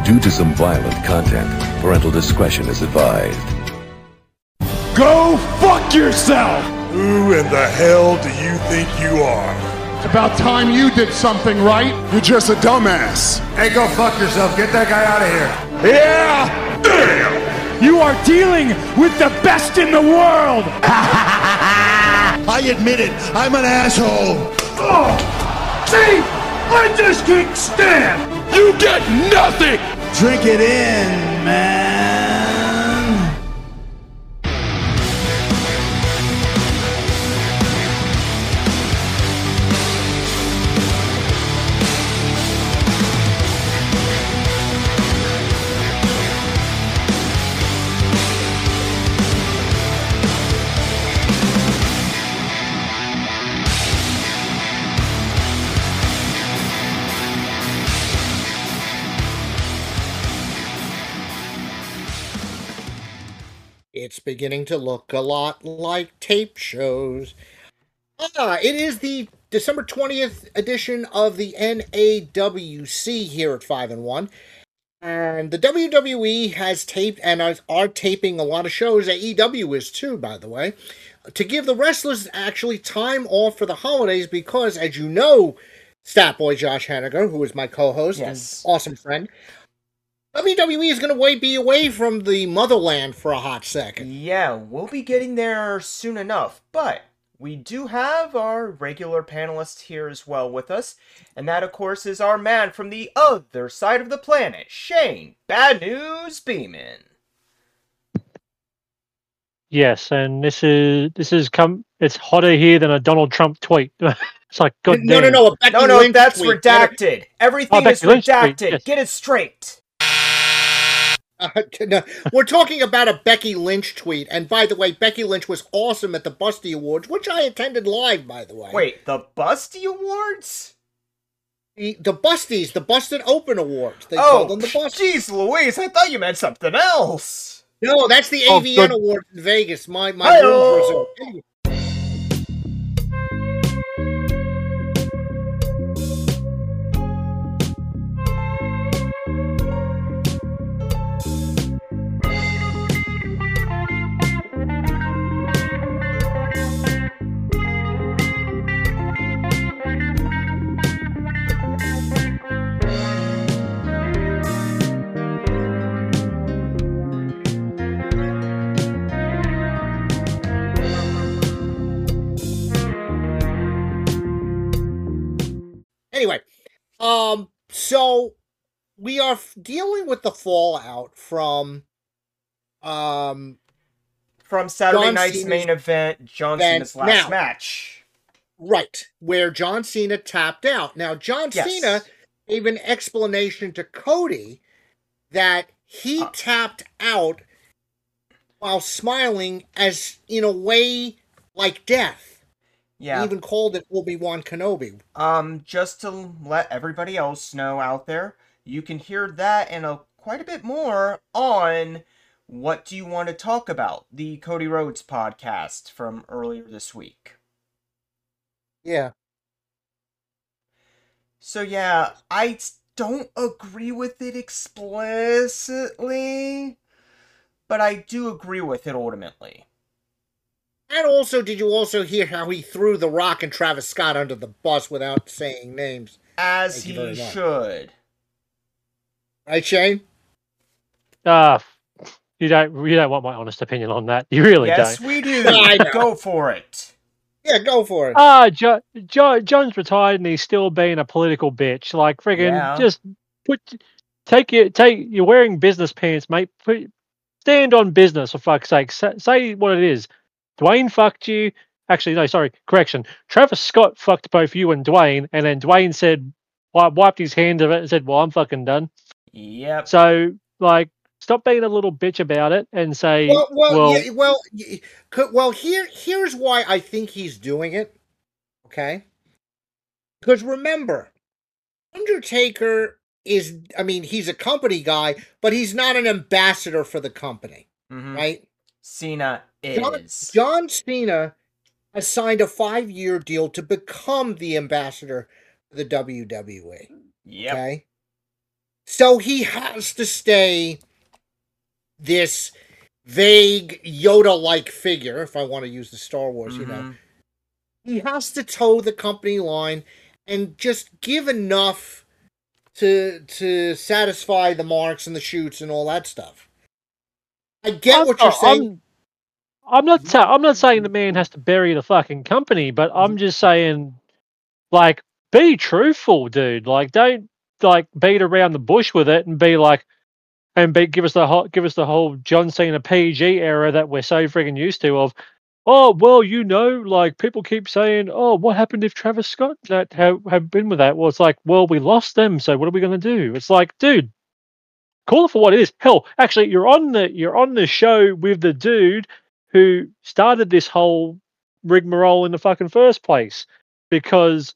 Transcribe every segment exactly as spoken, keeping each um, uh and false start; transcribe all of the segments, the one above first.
Due to some violent content, parental discretion is advised. Go fuck yourself! Who in the hell do you think you are? It's about time you did something right. You're just a dumbass. Hey, go fuck yourself. Get that guy out of here. Yeah! Damn! You are dealing with the best in the world! I admit it. I'm an asshole. Oh, see? I just can't stand! You get nothing! Drink it in, man. It's beginning to look a lot like tape shows. Ah, it is the December twentieth edition of the N A W C here at five and one. And the W W E has taped and are taping a lot of shows. A E W is too, by the way, to give the wrestlers actually time off for the holidays because, as you know, Statboy Josh Henniger, who is my co-host yes. and awesome friend, W W E is going to be away from the motherland for a hot second. Yeah, we'll be getting there soon enough, but we do have our regular panelist here as well with us, and that, of course, is our man from the other side of the planet, Shane Bad News Beeman. Yes, and this is this is come. It's hotter here than a Donald Trump tweet. It's like, God no, damn. no, no, a Becky No, no, Lynch that's tweet. redacted. Everything Oh, is Becky Lynch tweet, redacted. yes. Get it straight. Uh, no, we're talking about a Becky Lynch tweet, and by the way, Becky Lynch was awesome at the Busty Awards, which I attended live, by the way. Wait, the Busty Awards? The, the Busties, the Busted Open Awards. They Oh, called them the Busties. jeez Louise, I thought you meant something else. No, that's the Oh, A V N good. Awards in Vegas. My my Hi-yo. rooms were reserved. Anyway, um, so we are f- dealing with the fallout from, um, From Saturday John night's Cena's main event, John event. Cena's last Now- match. right, where John Cena tapped out. Now, John Yes. Cena gave an explanation to Cody that he Uh. tapped out while smiling as, in a way, like death. Yeah. He even called it Obi-Wan Kenobi. Um, just to let everybody else know out there, you can hear that and a, quite a bit more on What Do You Want to Talk About, the Cody Rhodes podcast from earlier this week. Yeah. So yeah, I s- don't agree with it explicitly, but I do agree with it ultimately. And also, did you also hear how he threw The Rock and Travis Scott under the bus without saying names? As Thank you very he much. should. Right, Shane? Ah, you don't you don't want my honest opinion on that. You really Yes, don't. we do. I know. Go for it. Yeah, go for it. Ah, jo- jo- John's retired and he's still being a political bitch. Like friggin' Yeah. just put take your take you're wearing business pants, mate. Put, stand on business for fuck's sake. Say, say what it is. Dwayne fucked you. Actually, no, sorry, correction. Travis Scott fucked both you and Dwayne, and then Dwayne said, wi- wiped his hand of it and said, "Well, I'm fucking done." Yep. So, like, stop being a little bitch about it and say, Well, well, well, yeah, well, y- could- well. Here, here's why I think he's doing it. Okay, because remember, Undertaker is. I mean, he's a company guy, but he's not an ambassador for the company, Mhm. right? Cena John, is. John Cena has signed a five-year deal to become the ambassador for the W W E. Yep. Okay. So he has to stay this vague Yoda-like figure, if I want to use the Star Wars, mm-hmm. you know. He has to toe the company line and just give enough to to satisfy the marks and the shoots and all that stuff. I get I'm what not, you're saying. I'm, I'm not. Ta- I'm not saying the man has to bury the fucking company, but I'm just saying, like, be truthful, dude. Like, don't like beat around the bush with it and be like, and be, give us the whole, give us the whole John Cena P G era that we're so friggin' used to. Of, oh well, you know, like people keep saying, oh, what happened if Travis Scott that have, have been with that? Well, it's like, well, we lost them, so what are we gonna do? It's like, dude, call it for what it is. Hell, actually, you're on the you're on the show with the dude who started this whole rigmarole in the fucking first place, because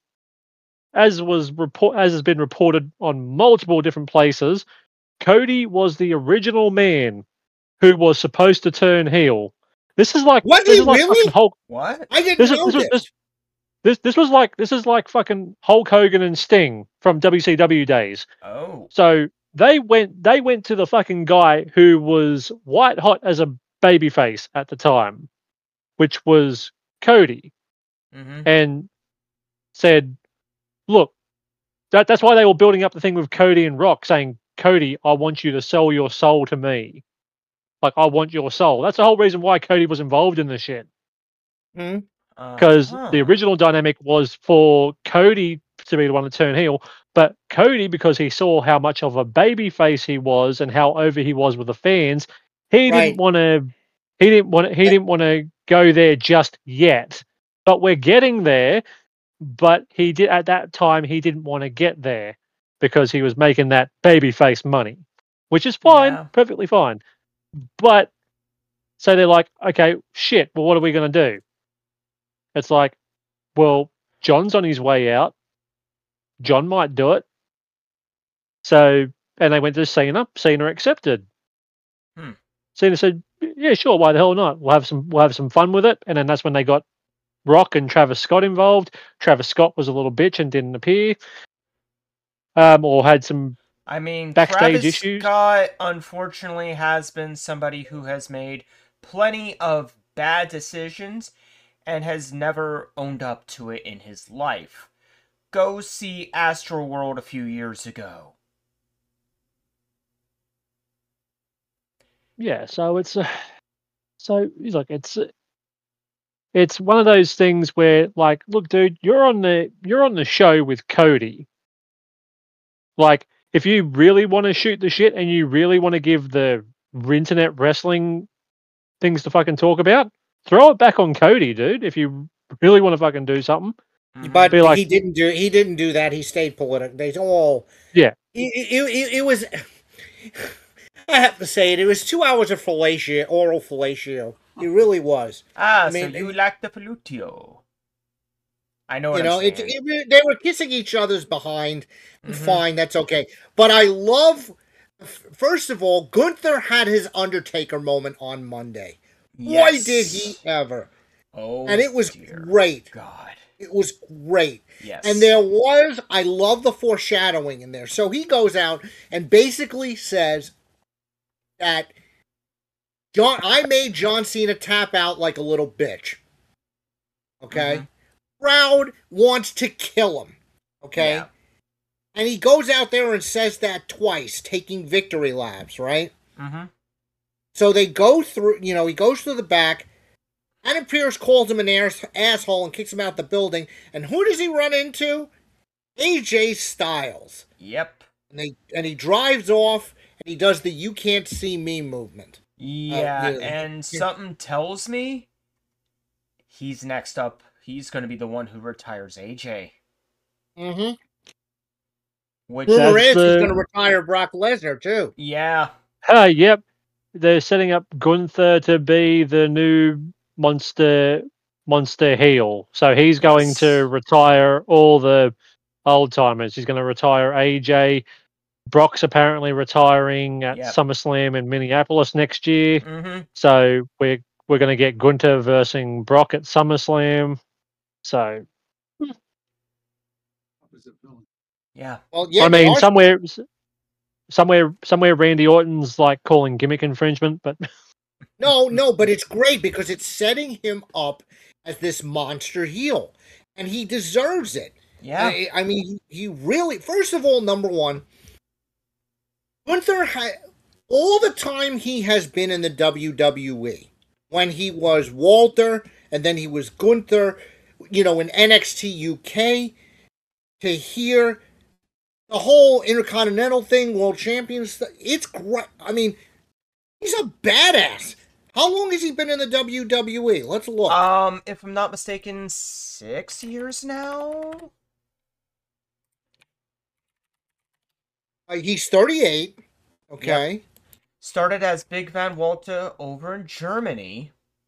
as was report as has been reported on multiple different places, Cody was the original man who was supposed to turn heel. This is like was this he is like really? fucking Hulk. What? I didn't this know is, this, this. this, this this was like this is like fucking Hulk Hogan and Sting from W C W days. Oh. So they went they went to the fucking guy who was white hot as a babyface at the time, which was Cody, Mm-hmm. and said, "Look, that that's why they were building up the thing with Cody and Rock, saying, Cody, I want you to sell your soul to me. Like, I want your soul." That's the whole reason why Cody was involved in this shit. Mm-hmm. Because uh-huh. the original dynamic was for Cody to be the one to turn heel, but Cody, because he saw how much of a baby face he was and how over he was with the fans, he Right. didn't want to. He didn't want. He didn't want to go there just yet. But we're getting there. But he did at that time. He didn't want to get there because he was making that baby face money, which is fine, Yeah. perfectly fine. But so they're like, okay, shit. Well, what are we going to do? It's like, well, John's on his way out. John might do it. So, and they went to Cena. Cena accepted. Hmm. Cena said, "Yeah, sure. Why the hell not? We'll have some. We'll have some fun with it." And then that's when they got Rock and Travis Scott involved. Travis Scott was a little bitch and didn't appear, um, or had some. I mean, backstage Travis issues. Scott, unfortunately, has been somebody who has made plenty of bad decisions and has never owned up to it in his life. Go see Astroworld a few years ago. Yeah, so it's uh, so he's like it's it's one of those things where, like, look, dude, you're on the you're on the show with Cody. Like, if you really want to shoot the shit and you really want to give the internet wrestling things to fucking talk about, throw it back on Cody, dude. If you really want to fucking do something, but be like, he didn't do. He didn't do that. He stayed political. They all. yeah. It, it, it, it was. I have to say it. It was two hours of fellatio, oral fellatio. It really was. Ah, I mean, so you it, like the Pelutio. I know what you know, I'm it, saying. it, they were kissing each other's behind. Mhm. Fine, that's okay. But I love. First of all, Gunther had his Undertaker moment on Monday. Yes. Why did he ever? Oh, and it was dear great. God. It was great. Yes. And there was, I love the foreshadowing in there. So he goes out and basically says that John, I made John Cena tap out like a little bitch. Okay? Mm-hmm. Crowd wants to kill him. Okay? Yeah. And he goes out there and says that twice, taking victory laps, right? Mm-hmm. So they go through, you know, he goes through the back. Adam Pearce calls him an ass- asshole and kicks him out the building. And who does he run into? A J Styles. Yep. And they and he drives off and he does the "you can't see me" movement. Yeah, Uh, yeah. and something tells me he's next up. He's going to be the one who retires A J. Mm-hmm. Which Rumor That's is the- he's going to retire Brock Lesnar too. yeah, Ah, yep. They're setting up Gunther to be the new monster monster heel. So he's going Yes. to retire all the old timers. He's going to retire A J. Brock's apparently retiring at Yep. SummerSlam in Minneapolis next year. mm-hmm. So we're we're going to get Gunther versus Brock at SummerSlam. So Yeah. Well, yeah, I they mean, are- somewhere somewhere somewhere Randy Orton's like calling gimmick infringement, but No, no, but it's great because it's setting him up as this monster heel, and he deserves it. Yeah. I, I mean, he really. First of all, number one, Gunther had all the time he has been in the W W E. When he was Walter, and then he was Gunther, you know, in N X T U K, to hear the whole Intercontinental thing, World Champions, it's great. I mean, he's a badass. How long has he been in the W W E? Let's look. Um, if I'm not mistaken, six years now? Uh, he's thirty-eight. Okay. Yep. Started as Big Van Walter over in Germany.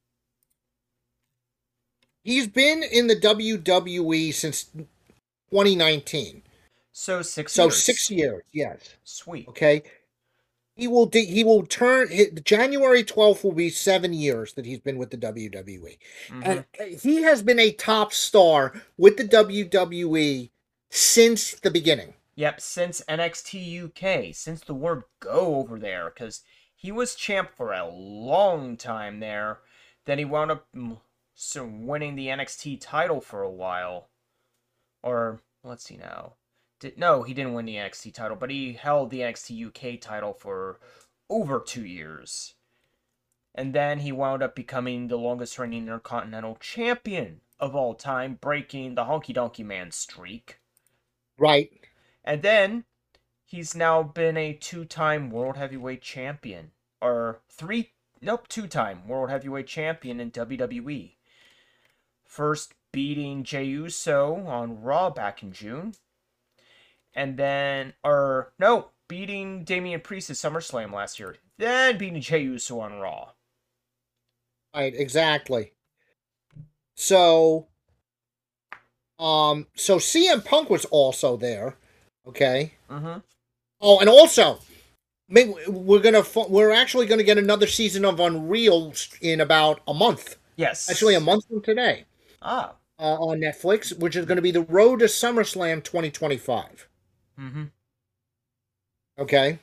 He's been in the W W E since twenty nineteen. So six So years. six years, yes. Sweet. Okay. He will de- he will turn January twelfth will be seven years that he's been with the W W E. Mm-hmm. And he has been a top star with the W W E since the beginning. Yep, since N X T U K, since the word go over there, because he was champ for a long time there. Then he wound up mm, so winning the N X T title for a while. Or, let's see now. Did, no, he didn't win the N X T title, but he held the N X T U K title for over two years. And then he wound up becoming the longest reigning Intercontinental Champion of all time, breaking the Honky Donkey Man streak. Right. And then, he's now been a two-time World Heavyweight Champion. Or three, nope, two-time World Heavyweight Champion in W W E. First beating Jey Uso on Raw back in June. And then, or, no, beating Damian Priest at SummerSlam last year. Then beating Jey Uso on Raw. Right, exactly. So, um, so C M Punk was also there. Okay. Mm-hmm. Oh, and also, maybe we're gonna we're actually gonna get another season of Unreal in about a month. Yes. Actually, a month from today. Ah. Uh, on Netflix, which is going to be the Road to SummerSlam twenty twenty-five. Mm-hmm. Okay.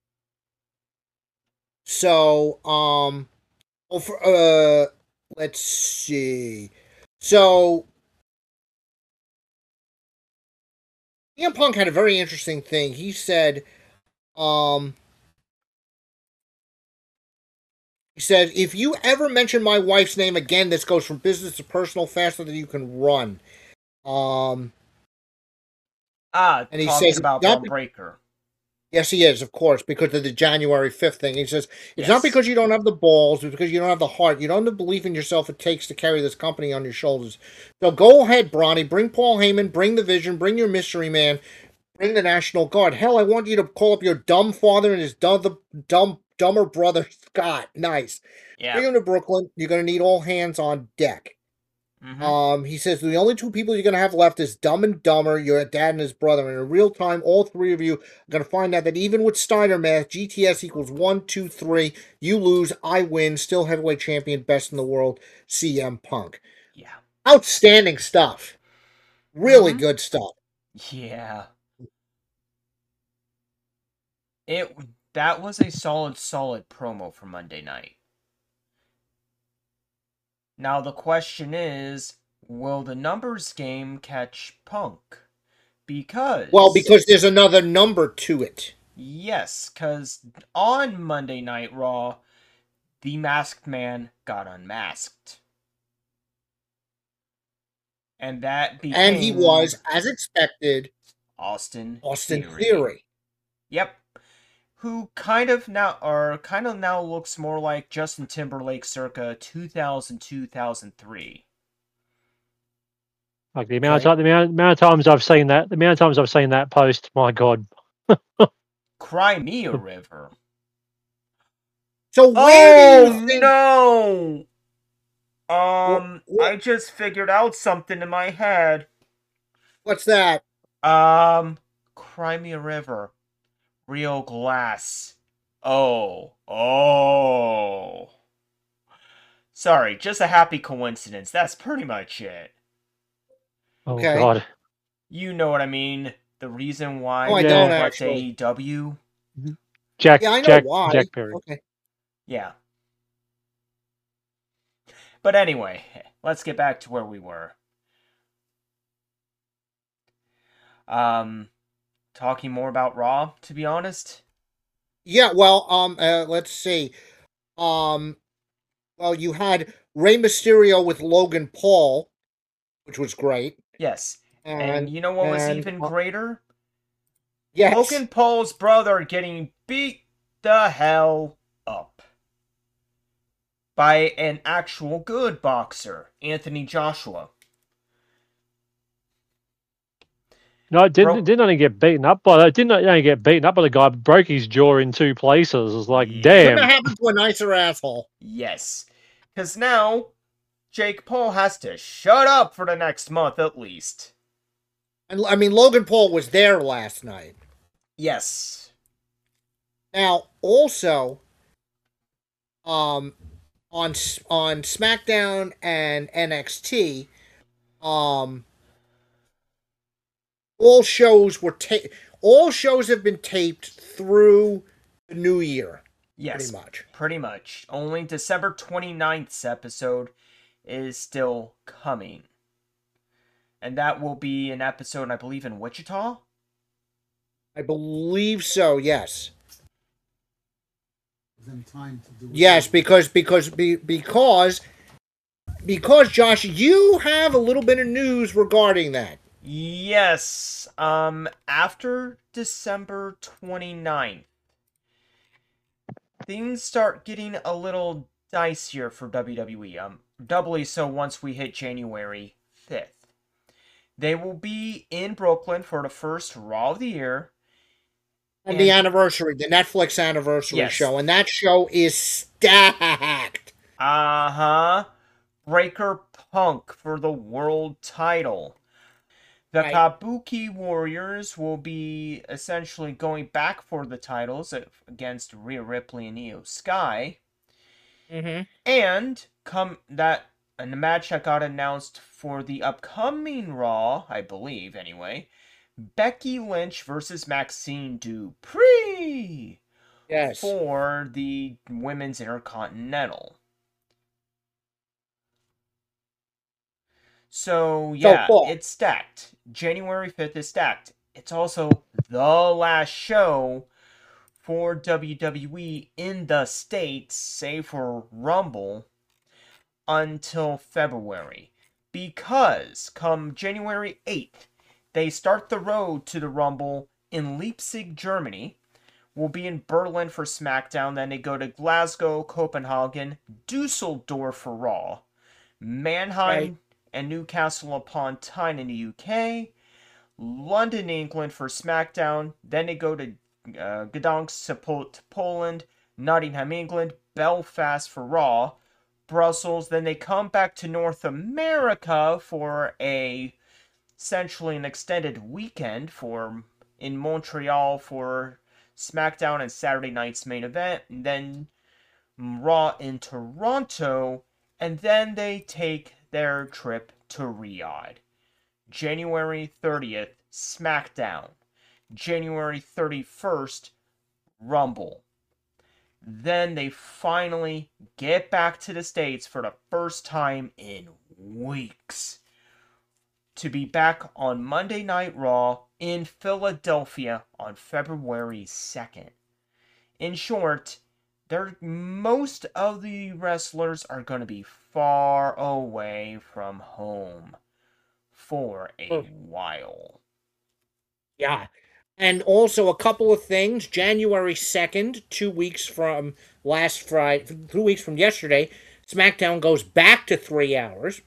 So, um, well, for, uh, let's see. So, C M Punk had a very interesting thing. He said, um, he said, if you ever mention my wife's name again, this goes from business to personal faster than you can run. Um, Ah, and he talking says, about not Bob be- Breaker. Yes, he is, of course, because of the January fifth thing. He says, it's Yes. not because you don't have the balls, it's because you don't have the heart. You don't have the belief in yourself it takes to carry this company on your shoulders. So go ahead, Bronny. Bring Paul Heyman. Bring the Vision. Bring your Mystery Man. Bring the National Guard. Hell, I want you to call up your dumb father and his dumb, dumb, dumber brother, Scott. Nice. Yeah. Bring him to Brooklyn. You're going to need all hands on deck. Mm-hmm. Um, he says the only two people you're going to have left is Dumb and Dumber, your dad and his brother. And in real time, all three of you are going to find out that even with Steiner math, G T S equals one, two, three. You lose, I win. Still heavyweight champion, best in the world, C M Punk. Yeah. Outstanding stuff. Really Mhm. good stuff. Yeah. It that was a solid, solid promo for Monday night. Now the question is, will the numbers game catch Punk? Because Well, because there's another number to it. yes, because on Monday Night Raw, the Masked Man got unmasked. And that became And he was, as expected, Austin Austin Theory. Theory. Yep. Who kind of now, or kind of now looks more like Justin Timberlake circa two thousand two, two thousand three. like the amount of time, the amount, amount of times I've seen that, the amount of times I've seen that post, my God. Cry me a river. So where do Oh you think... no! Um, What- what- I just figured out something in my head. What's that? Um, Cry me a river. Real glass. Oh. Oh. Sorry, just a happy coincidence. That's pretty much it. Oh Okay. God. You know what I mean. The reason why Oh, I they don't left actually. A E W. Jack, Yeah, I know Jack, why. Jack Perry. Okay. Yeah. But anyway, let's get back to where we were. Um, talking more about Raw, to be honest. Yeah, well, um, uh, let's see. Um, well, you had Rey Mysterio with Logan Paul, which was great. Yes. And, And you know what was and, even uh, greater? Yes. Logan Paul's brother getting beat the hell up by an actual good boxer, Anthony Joshua. No, it didn't Bro- didn't only get beaten up by that. Didn't only get beaten up by the guy. Broke his jaw in two places. It was like, Yeah. Couldn't have damn. happened to a nicer asshole. Yes. Because now, Jake Paul has to shut up for the next month at least. And I mean, Logan Paul was there last night. Yes. Now, also, um, on on SmackDown and N X T, um, all shows were ta- all shows have been taped through the new year. Yes. Pretty much. Pretty much. Only December twenty-ninth's episode is still coming. And that will be an episode, I believe, in Wichita? I believe so. Yes. Them time to do it. Yes, because because be, because because Josh, you have a little bit of news regarding that. Yes. Um, after December twenty-ninth, things start getting a little dicier for W W E. Um, doubly so once we hit January fifth. They will be in Brooklyn for the first Raw of the year. And, And- the anniversary, the Netflix anniversary Yes. show, and that show is stacked. Uh-huh. Breaker Punk for the world title. The Right. Kabuki Warriors will be essentially going back for the titles against Rhea Ripley and Io Sky. Mm-hmm. And come that and the match that got announced for the upcoming Raw, I believe anyway, Becky Lynch versus Maxine Dupree Yes. for the Women's Intercontinental. So yeah, cool. it's stacked. January fifth is stacked. It's also the last show for W W E in the States, save for Rumble, until February. Because come January eighth, they start the road to the Rumble in Leipzig, Germany. We'll be in Berlin for SmackDown. Then they go to Glasgow, Copenhagen, Dusseldorf for Raw, Mannheim Right. and Newcastle upon Tyne in the U K, London, England for SmackDown. Then they go to uh, Gdansk to Po- to Poland, Nottingham, England, Belfast for Raw, Brussels. Then they come back to North America for a essentially an extended weekend for in Montreal for SmackDown and Saturday night's main event, and then Raw in Toronto, and then they take their trip to Riyadh. January thirtieth, SmackDown. January thirty-first, Rumble. Then they finally get back to the States for the first time in weeks to be back on Monday Night Raw in Philadelphia on February second. In short, they're, most of the wrestlers are going to be far away from home for a Oh. while. Yeah. And also a couple of things. January second, two weeks from last Friday, two weeks from yesterday, SmackDown goes back to three hours.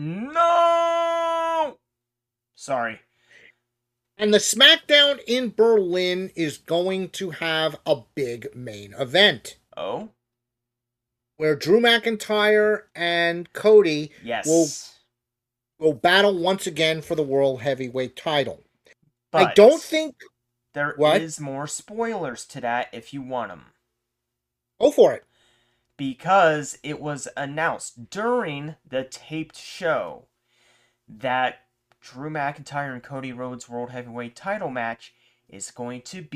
No! Sorry. And the SmackDown in Berlin is going to have a big main event Oh? where Drew McIntyre and Cody Yes. will will battle once again for the World Heavyweight title. But I don't think... there What? is more spoilers to that if you want them. Go for it. Because it was announced during the taped show that Drew McIntyre and Cody Rhodes World Heavyweight title match is going to be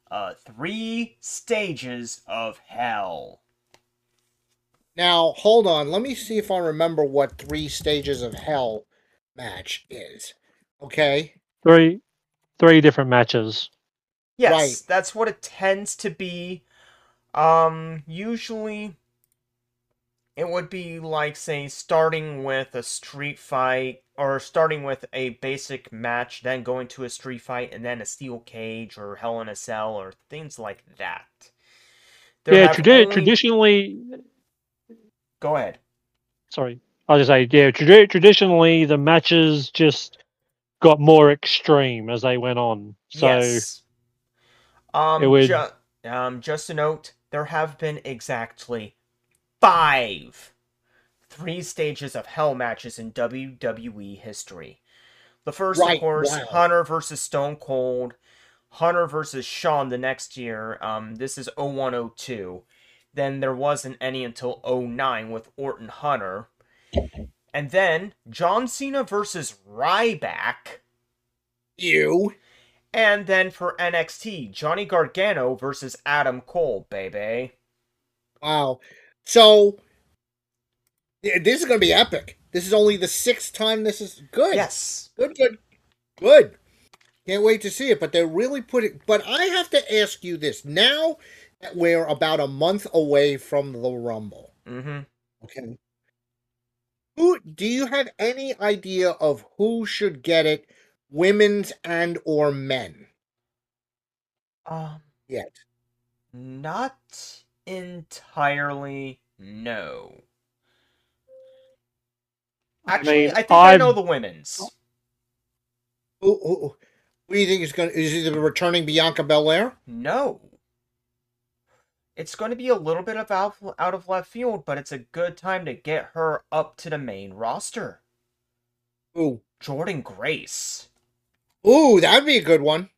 uh, Three Stages of Hell. Now, hold on. Let me see if I remember what Three Stages of Hell match is. Okay? Three, three different matches. Yes, Right. that's what it tends to be. Um, usually it would be like, say, starting with a street fight, or starting with a basic match, then going to a street fight, and then a steel cage, or Hell in a Cell, or things like that. There yeah, have tradi- only- traditionally. Go ahead. Sorry, I was just say yeah. Tradi- traditionally, the matches just got more extreme as they went on. So Yes. Um, it would- ju- um, just a note, there have been exactly five Three Stages of Hell matches in W W E history. The first, Right, of course, wow. Hunter versus Stone Cold. Hunter versus Shawn the next year. Um, this is oh one oh two. Then there wasn't any until oh nine with Orton Hunter. And then John Cena versus Ryback. You. And then for N X T, Johnny Gargano versus Adam Cole, baby. Wow. So, yeah, this is going to be epic. This is only the sixth time this is good. Yes. Good, good, good. Can't wait to see it, but they're really putting... But I have to ask you this. Now that we're about a month away from the Rumble, Mm-hmm. okay, who do you have any idea of who should get it, women's and or men, Um, yet? not entirely, no. Actually, I, mean, think I I've- know the women's. Who, who, who do you think is going to... Is it the returning Bianca Belair? No. It's going to be a little bit of out, out of left field, but it's a good time to get her up to the main roster. Ooh. Jordan Grace. Ooh, that'd be a good one.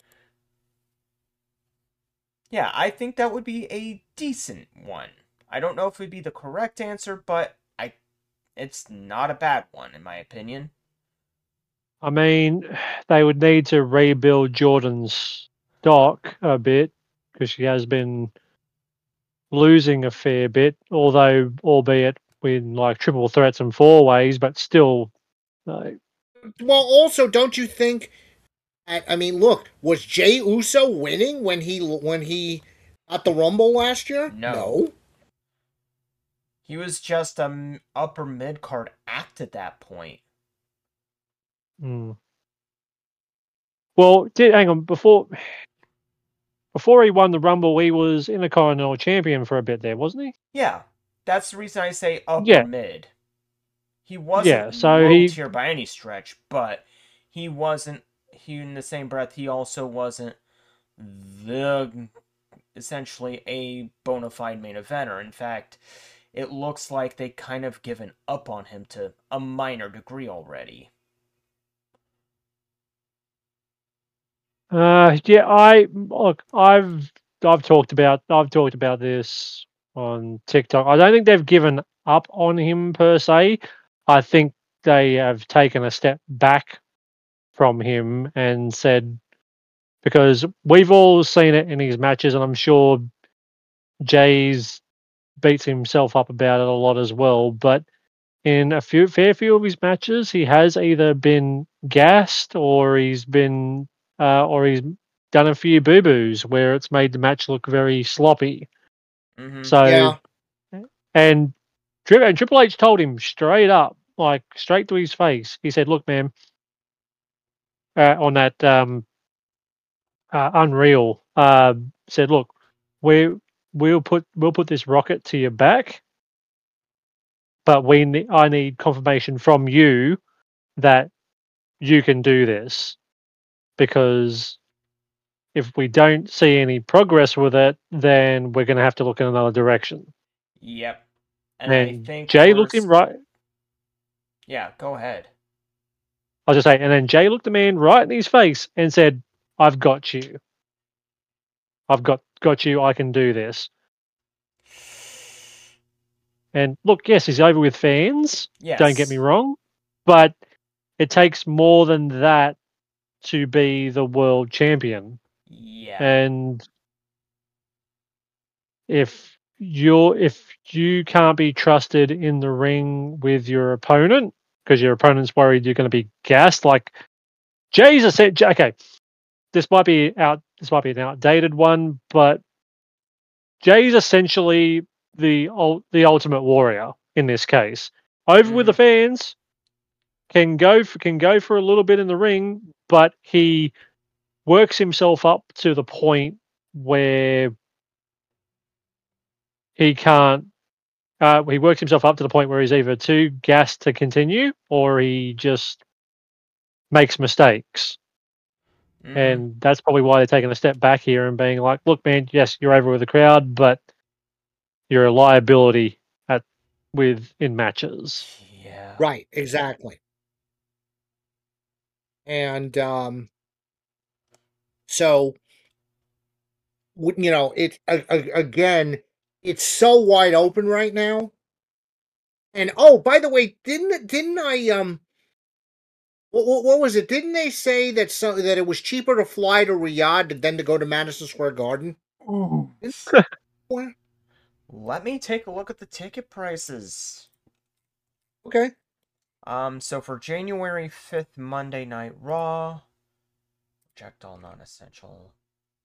Yeah, I think that would be a decent one. I don't know if it would be the correct answer, but I, it's not a bad one, in my opinion. I mean, they would need to rebuild Jordan's stock a bit because she has been losing a fair bit, although albeit in like triple threats and four ways, but still. Uh, Well, also, don't you think? I, I mean, look, was Jey Uso winning when he when he got the Rumble last year? No. He was just an upper mid-card act at that point. hmm. Well, did hang on before before he won the Rumble, he was Intercontinental Champion for a bit there, wasn't he? Yeah, that's the reason I say upper Yeah. mid. He wasn't Yeah, so low he- tier by any stretch, but he wasn't. He, in the same breath, he also wasn't the essentially a bona fide main eventer. In fact, it looks like they kind of given up on him to a minor degree already. Uh, yeah, I look. I've I've talked about I've talked about this on TikTok. I don't think they've given up on him per se. I think they have taken a step back from him and said, because we've all seen it in his matches, and I'm sure Jay's beats himself up about it a lot as well. But in a few fair few of his matches, he has either been gassed or he's been uh, or he's done a few boo boos where it's made the match look very sloppy. Mm-hmm. So Yeah. and, Tri- and Triple H told him straight up, like straight to his face. He said, "Look, man, uh, on that um, uh, Unreal, uh, said, look, we we'll put we'll put this rocket to your back, but we ne- I need confirmation from you that you can do this, because if we don't see any progress with it, then we're going to have to look in another direction." Yep. And, And, I think Jay we're looked him s- right. Yeah, go ahead. I was just saying, and then Jay looked the man right in his face and said, "I've got you. I've got got you. I can do this." And look, yes, he's over with fans. Yes. Don't get me wrong, but it takes more than that to be the world champion. Yeah. And if you're if you can't be trusted in the ring with your opponent because your opponent's worried you're going to be gassed, like Jesus said. Okay, this might be out. This might be an outdated one, but Jay's essentially the ul- the ultimate warrior in this case. Over Mm. with the fans, can go for, can go for a little bit in the ring, but he works himself up to the point where he can't. Uh, he works himself up to the point where he's either too gassed to continue, or he just makes mistakes. Mhm. And that's probably why they're taking a step back here and being like, "Look, man, yes, you're over with the crowd, but you're a liability at with in matches." Yeah. Right, exactly. And um, so, w- you know, it a- a- again, it's so wide open right now. And oh, by the way, didn't didn't I um, what, what, what was it? Didn't they say that so that it was cheaper to fly to Riyadh than to go to Madison Square Garden? Didn't- what? Let me take a look at the ticket prices. Okay. Um, so for January fifth, Monday Night Raw, checked all non-essential.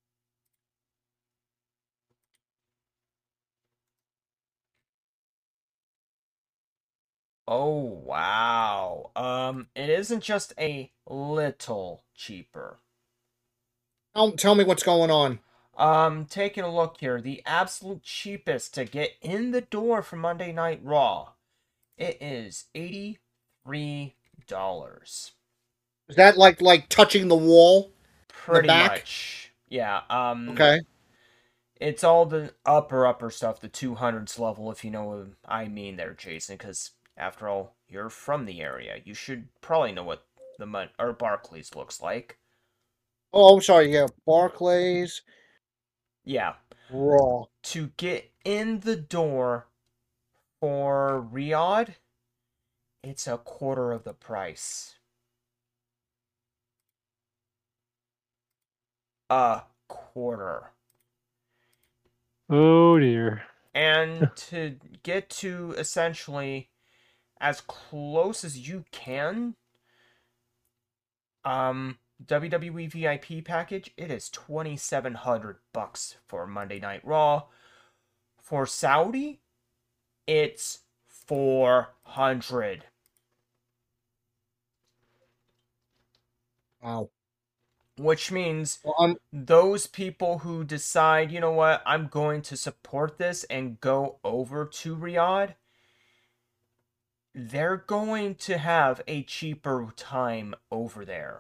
Oh, wow. Um, it isn't just a little cheaper. Tell, tell me what's going on. Um, taking a look here, the absolute cheapest to get in the door for Monday Night Raw, it is eighty-three dollars. Is that like like touching the wall? Pretty back? much. Yeah, um... Okay. It's all the upper, upper stuff, the two hundreds level, if you know what I mean there, Jason, because, after all, you're from the area. You should probably know what the Mon- or Barclays looks like. Oh, I'm sorry. Yeah, Barclays Yeah. Raw. To get in the door for Riyadh, it's a quarter of the price. A quarter. Oh dear. And to get to essentially as close as you can, um, W W E V I P package, it is twenty-seven hundred bucks for Monday Night Raw. For Saudi, it's four hundred. Wow. Which means Well, um, those people who decide, you know what, I'm going to support this and go over to Riyadh, they're going to have a cheaper time over there.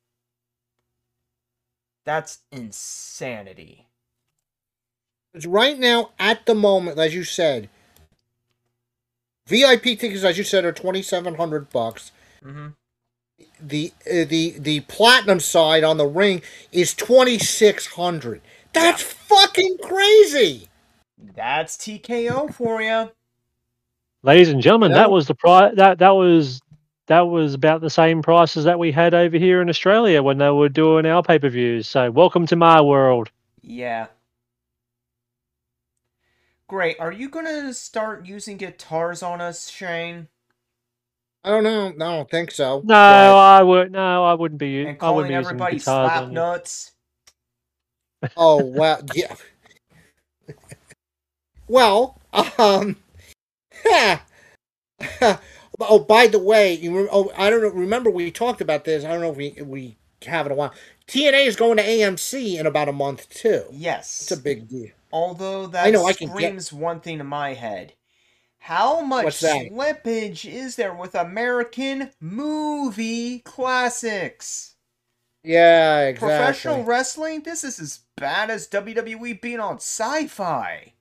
That's insanity. it's right now, at the moment, as you said, V I P tickets, as you said, are twenty-seven hundred bucks. Mm-hmm. The uh, the the platinum side on the ring is twenty-six hundred. That's fucking crazy. That's T K O for you. Ladies and gentlemen, Yeah. that was the price. That that was that was about the same prices that we had over here in Australia when they were doing our pay per views. So welcome to my world. Yeah. Great. Are you gonna start using guitars on us, Shane? I don't know. I don't think so. No, but- I would. No, I wouldn't be. And I calling wouldn't be using everybody guitars slap on you. nuts? Oh well, yeah. Well, um, oh, by the way, you re- oh, I don't know. Remember we talked about this. I don't know if we we have in a while. T N A is going to A M C in about a month too. Yes. It's a big deal. Although that I know, I can get- screams one thing in my head. How much What's that? slippage is there with American movie classics? Yeah, exactly. Professional wrestling? This is as bad as W W E being on Sci-Fi.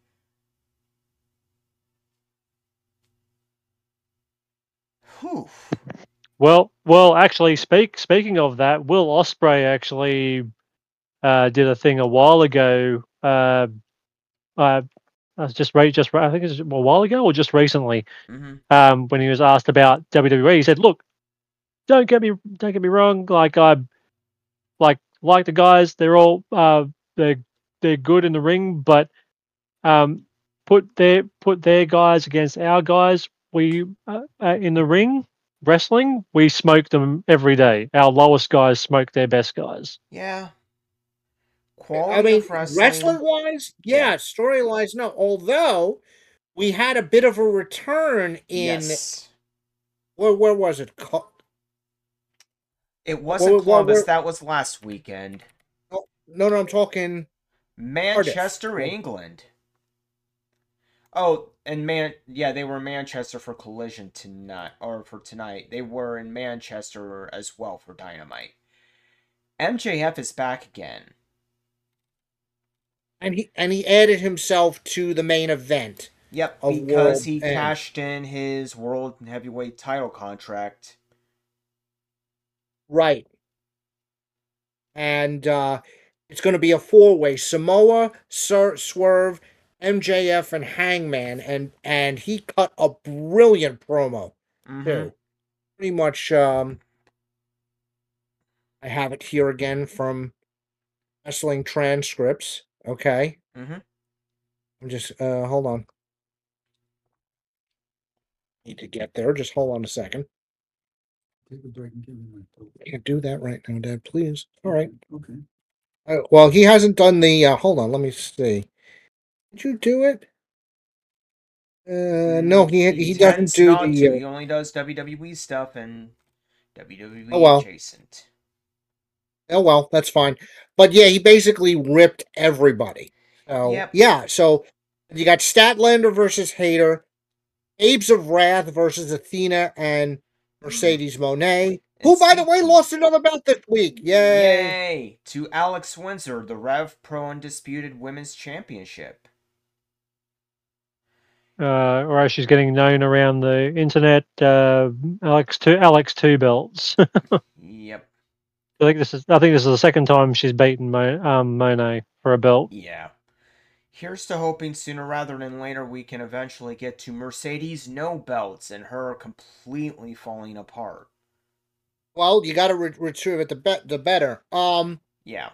Whew. Well, well, actually, speak speaking of that, Will Ospreay actually uh, did a thing a while ago. Uh, uh, I was just right, just I think it was a while ago or just recently. Mm-hmm. Um, when he was asked about W W E, he said, "Look, don't get me don't get me wrong. Like I like like the guys. They're all uh, they're they're good in the ring, but um, put their put their guys against our guys. We uh, uh, in the ring wrestling, we smoke them every day. Our lowest guys smoke their best guys. Yeah. I Quality mean, of wrestling. wrestling wise, yeah, Yeah. storylines, no. Although we had a bit of a return in Yes. where where was it? Co- It wasn't well, well, Columbus. we're- That was last weekend. No, no, no, I'm talking Manchester, Cardiff. England. Oh, and man, yeah, they were in Manchester for Collision tonight, or for tonight. They were in Manchester as well for Dynamite. M J F is back again. and he and he added himself to the main event. Yep, Of because World he End. cashed in his World Heavyweight title contract. Right. And uh, it's going to be a four-way: Samoa, Sir, Swerve, M J F, and Hangman. And and he cut a brilliant promo Mm-hmm. too. Pretty much. Um, I have it here again from Wrestling Transcripts. Okay. Mm-hmm. I'm just uh, hold on. Need to get there. Just hold on a second. You can do that right now, Dad, please. All right. Okay. Uh, well, he hasn't done the. Uh, hold on, let me see. Did you do it? Uh, no, he he, doesn't tends do not the. to. Uh, He only does W W E stuff and W W E Oh, well. adjacent. oh well, that's fine. But yeah, he basically ripped everybody. So Yep. yeah, so you got Statlander versus Hayter, Abes of Wrath versus Athena and Mercedes Monet, who, by the way, speaking- lost another bout this week. Yay! Yay! To Alex Windsor, the Rev Pro Undisputed Women's Championship. Uh, or as she's getting known around the internet, uh, Alex two Alex two belts. Yep. I think this is I think this is the second time she's beaten Mo, um, Monet for a belt. Yeah. Here's to hoping sooner rather than later we can eventually get to Mercedes no belts and her completely falling apart. Well, you got to re- retrieve it the bet the better. Um, Yeah.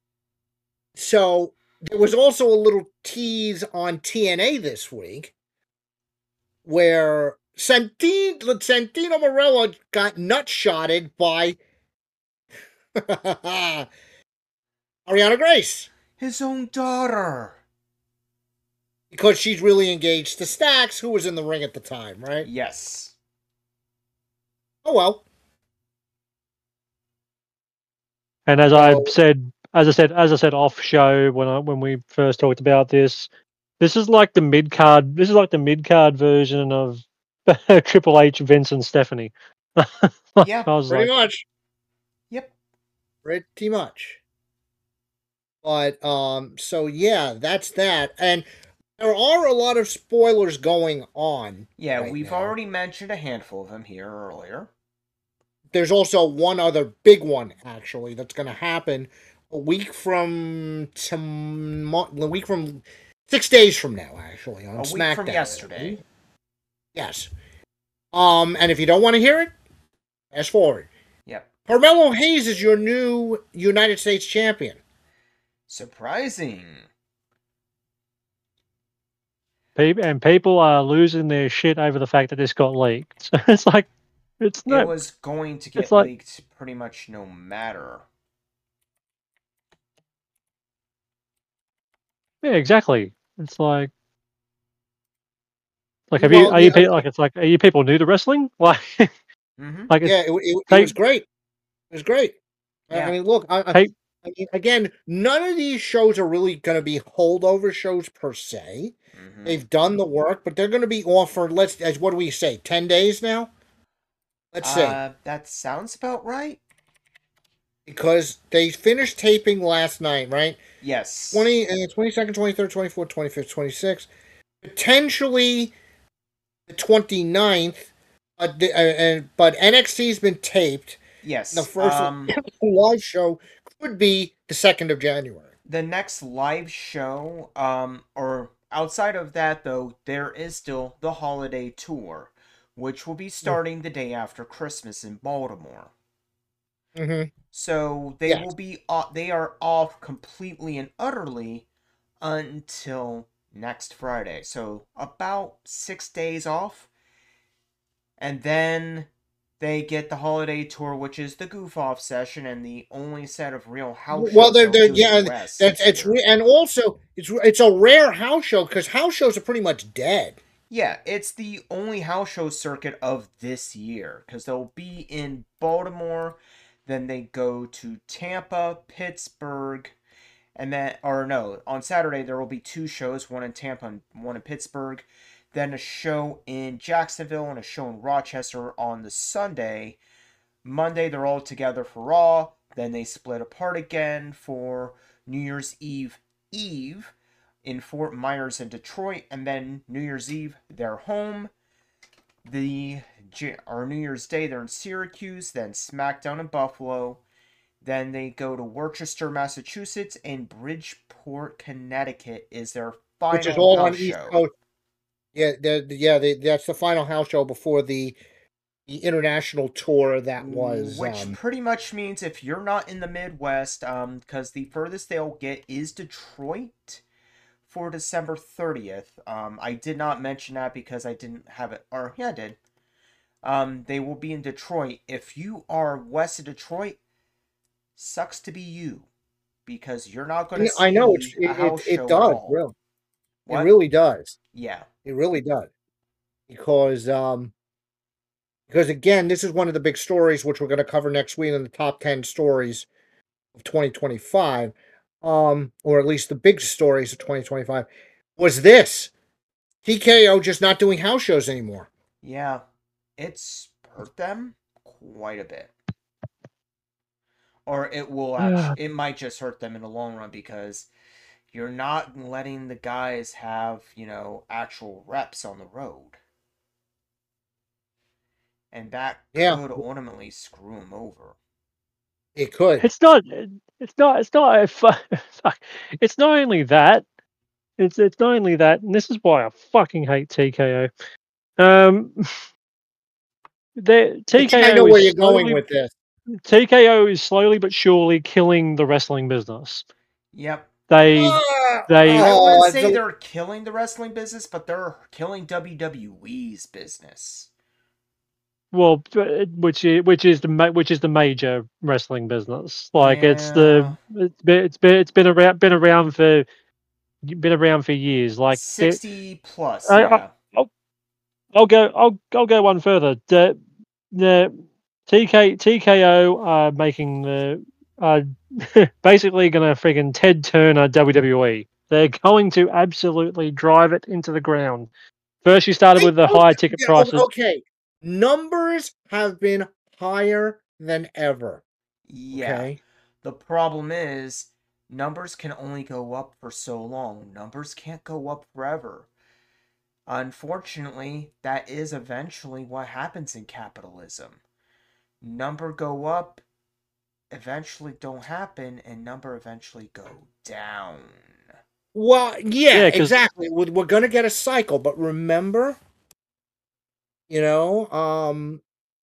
so there was also a little tease on T N A this week where Santino, Santino Marella got nutshotted by Ariana Grace His own daughter. because she's really engaged to Stax, who was in the ring at the time, right? Yes. Oh well. And as So- I said, as I said, as I said off show when I when we first talked about this, this is like the mid card. This is like the mid card version of Triple H, Vince, and Stephanie. Yeah, I was Pretty like, much. Yep. Pretty much. But um, so yeah, that's that, and there are a lot of spoilers going on. Yeah, right we've now. already mentioned a handful of them here earlier. There's also one other big one actually that's going to happen a week from tomorrow. A week from six days from now, actually on A SmackDown. week from yesterday. Yes. Um, and if you don't want to hear it, fast forward. Yep. Carmelo Hayes is your new United States champion. Surprising. Pe- and people are losing their shit over the fact that this got leaked. So it's like, it's It not. was going to get it's like- leaked pretty much no matter. Yeah, exactly. It's like, like have you Well, are you yeah, pe- like it's like are you people new to wrestling? Like, Mm-hmm. like it's, Yeah, it, it, it Hey- was great. It was great. I- Yeah. I mean, look, I, I, Hey- I mean, again, none of these shows are really going to be holdover shows per se. Mm-hmm. They've done the work, but they're going to be offered. Let's, as what do we say, ten days now? Let's see, Uh, that sounds about right. because they finished taping last night, right? Yes. twenty, uh, twenty-second, twenty-third, twenty-fourth, twenty-fifth, twenty-sixth, potentially the twenty-ninth. Uh, the, uh, and, but N X T's been taped. Yes. The first um, live show could be the second of January. the next live show, um, or outside of that though, there is still the holiday tour, which will be starting the day after Christmas in Baltimore. Mm-hmm. So they Yes. will be off, they are off completely and utterly until next Friday. So about six days off. And then they get the holiday tour, which is the goof off session and the only set of real house Well, shows they're, they'll they're, do yeah, in the U S that's this it's year. re- and also it's it's a rare house show because house shows are pretty much dead. Yeah, it's the only house show circuit of this year because they'll be in Baltimore, then they go to Tampa, Pittsburgh, and then, or no, on Saturday there will be two shows, one in Tampa and one in Pittsburgh, then a show in Jacksonville and a show in Rochester on the Sunday. Monday they're all together for Raw, then they split apart again for New Year's Eve Eve in Fort Myers and Detroit, and then New Year's Eve they're home. The or New Year's Day they're in Syracuse, then SmackDown in Buffalo, then they go to Worcester, Massachusetts, and Bridgeport, Connecticut is their final Which is all house on East show. Coast. Yeah, they're- yeah, they, that's the final house show before the the international tour that was. Which um, pretty much means if you're not in the Midwest, um, because the furthest they'll get is Detroit for December thirtieth. Um, I did not mention that because I didn't have it, or yeah, I did. Um, they will be in Detroit. If you are west of Detroit, sucks to be you, because you're not going to see I know it's, a it, house it, show it at does, all. really. What? It really does. Yeah. It really does. Because, um, because again, this is one of the big stories which we're going to cover next week in the top ten stories of twenty twenty-five, um, or at least the big stories of twenty twenty-five, was this. T K O just not doing house shows anymore. Yeah. It's hurt them quite a bit. Or it will actually, it might just hurt them in the long run because you're not letting the guys have, you know, actual reps on the road. And that Yeah. could ultimately screw them over. It could. It's not. It's not. It's not. A fu- fuck. It's not only that. It's it's not only that, and this is why I fucking hate T K O. Um, the T K O I know where is you're going slowly- with this. T K O is slowly but surely killing the wrestling business. Yep. They Ah, they I oh, wouldn't say the- they're killing the wrestling business, but they're killing W W E's business. well, which is which is the ma- which is the major wrestling business. Like it's the it's been it's been it's been around been around for been around for years. Like it, sixty plus, I- yeah. I'll go. I'll I'll go one further. The the T K T K O are making the uh basically going to friggin' Ted Turner W W E. They're going to absolutely drive it into the ground. First, you started with the high ticket Yeah, prices. Okay, numbers have been higher than ever. Yeah. Okay, The problem is, numbers can only go up for so long. Numbers can't go up forever. Unfortunately, that is eventually what happens in capitalism. Number go up, eventually don't happen, and number eventually go down. well, yeah, Yeah, 'cause- exactly. We're, we're going to get a cycle, but remember, you know, um,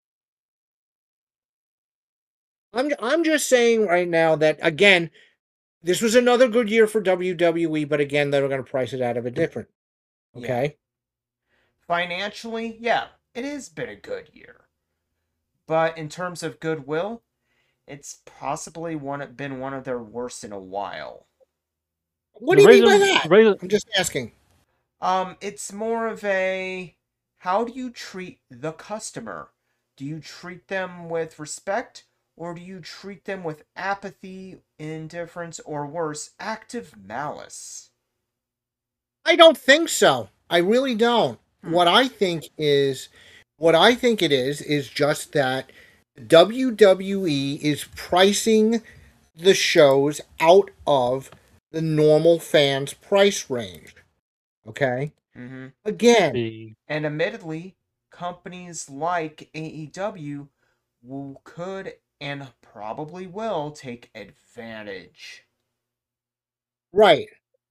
I'm I'm just saying right now that again, this was another good year for W W E, but again, they're going to price it out of it different. Okay. Financially, yeah, it has been a good year. But in terms of goodwill, it's possibly one been one of their worst in a while. What The do you mean by reason- that? the reason- I'm just asking. Um, it's more of a, how do you treat the customer? Do you treat them with respect, or do you treat them with apathy, indifference, or worse, active malice? I don't think so. I really don't. Hmm. What I think is, what I think it is, is just that W W E is pricing the shows out of the normal fans' price range. Okay? Mm-hmm. Again, the- And admittedly, companies like A E W will, could and probably will take advantage. right.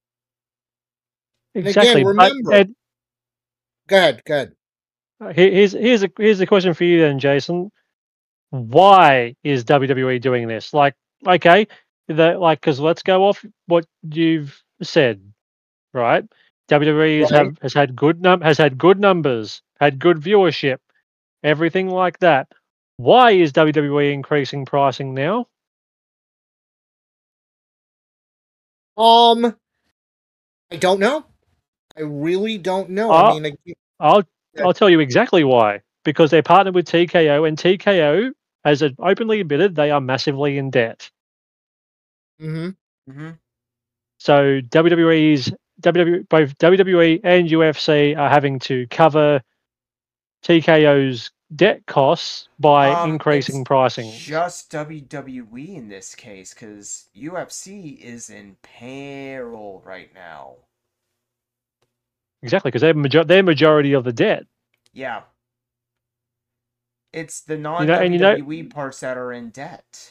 And exactly. again, But, remember- Ed, Go ahead, go ahead. here- here's here's a here's a question for you then, Jason. Why is W W E doing this? Like, okay, the, like, because let's go off what you've said, right? W W E has, Right. have, has had good num- has had good numbers, had good viewership, everything like that. Why is W W E increasing pricing now? Um, I don't know. I really don't know. I Uh, mean, like, I'll Yeah. I'll tell you exactly why. Because they're partnered with T K O, and T K O has openly admitted they are massively in debt. hmm Mm-hmm. So W W E's W W both W W E and U F C are having to cover T K O's debt costs by Um, increasing it's pricing. just W W E in this case, because U F C is in peril right now. Exactly, because they're major- they're majority of the debt. Yeah. It's the You know, non-W and you know, W E parts that are in debt.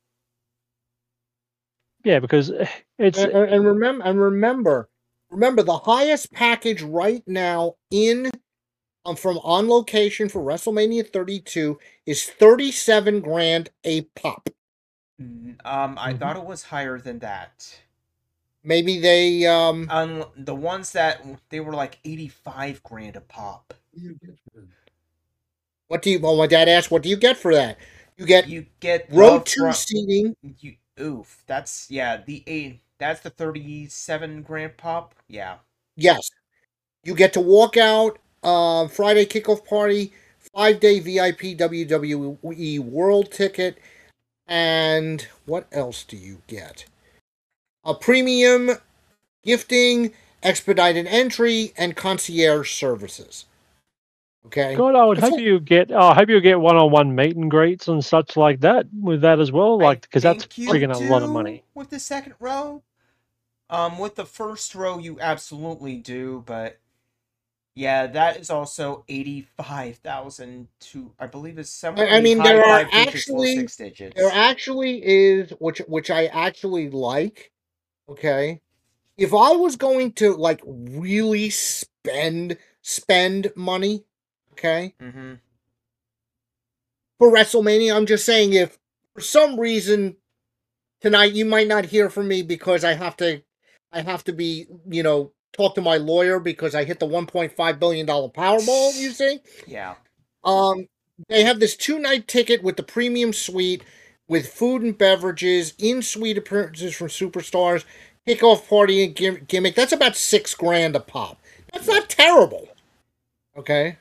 yeah, because it's and, and remember, and remember, remember the highest package right now in um, from On Location for WrestleMania thirty-two is thirty-seven grand a pop. Mm, Um, I Mhm. thought it was higher than that. Maybe they um. Um, the ones that they were like eighty-five grand a pop. What do you? Well, my dad asked, "What do you get for that?" You get You get row the two front- seating. You oof. That's yeah. The eight. That's the thirty-seven grand pop. Yeah. Yes, you get to walk out. Uh, Friday kickoff party, five day V I P W W E World ticket, and what else do you get? A premium gifting, expedited entry, and concierge services. Okay. God, I would That's hope it. you get. Oh, I hope you get one-on-one meet and greets and such like that with that as well. Like, because that's I think you friggin' a lot of do money. with the second row. Um, with the first row, you absolutely do, but yeah, that is also eighty-five thousand to, I believe, is somewhere I, I in the mean, high there are five digits, low actually six digits. there actually is which which I actually like. Okay. If I was going to like really spend spend money, okay, Mm-hmm. for WrestleMania, I'm just saying if for some reason tonight you might not hear from me because I have to I have to be, you know, talk to my lawyer because I hit the one point five billion dollar Powerball, you see? Yeah. Um they have this two-night ticket with the premium suite with food and beverages, in-suite appearances from superstars, kickoff party and gim- gimmick. That's about six grand a pop. That's not terrible. Okay?